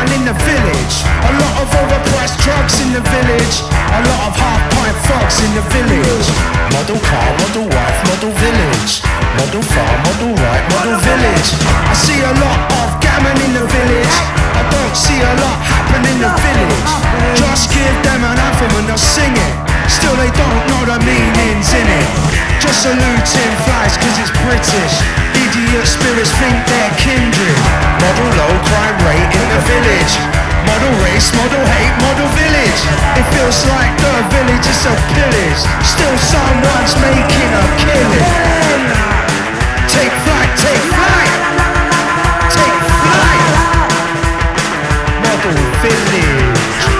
down in the village. A lot of overpriced drugs in the village. A lot of half-pint thugs in the village. Model car, model wife, model village. Model farm, model right, model village. I see a lot of gammon in the village. I don't see a lot happen in the village. Just give them an anthem and they'll sing it. Still they don't know the meanings in it. Just saluting flies cause it's British. Idiot spirits think they're kindred. Model low crime rate in the village. Model race, model hate, model village. It feels like the village is so pillaged. Still someone's making a killing. Take flight, take flight. Take flight. Model village.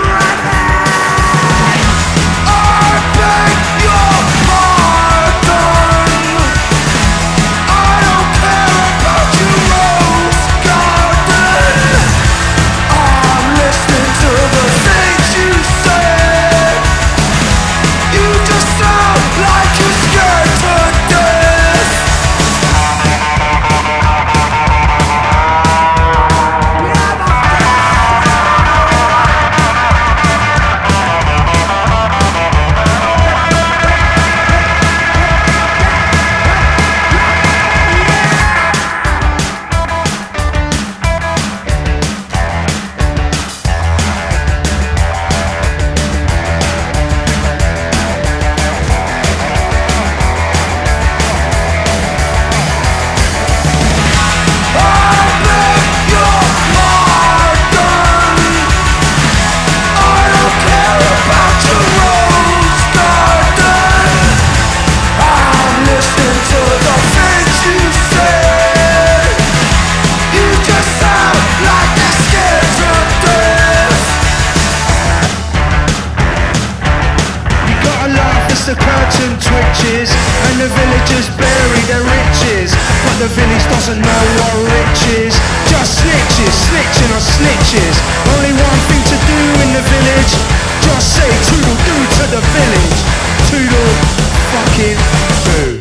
The curtain twitches and the villagers bury their riches, but the village doesn't know what rich is. Just snitches, snitching on snitches. Only one thing to do in the village, just say toodle-doo to the village. Toodle fucking doo.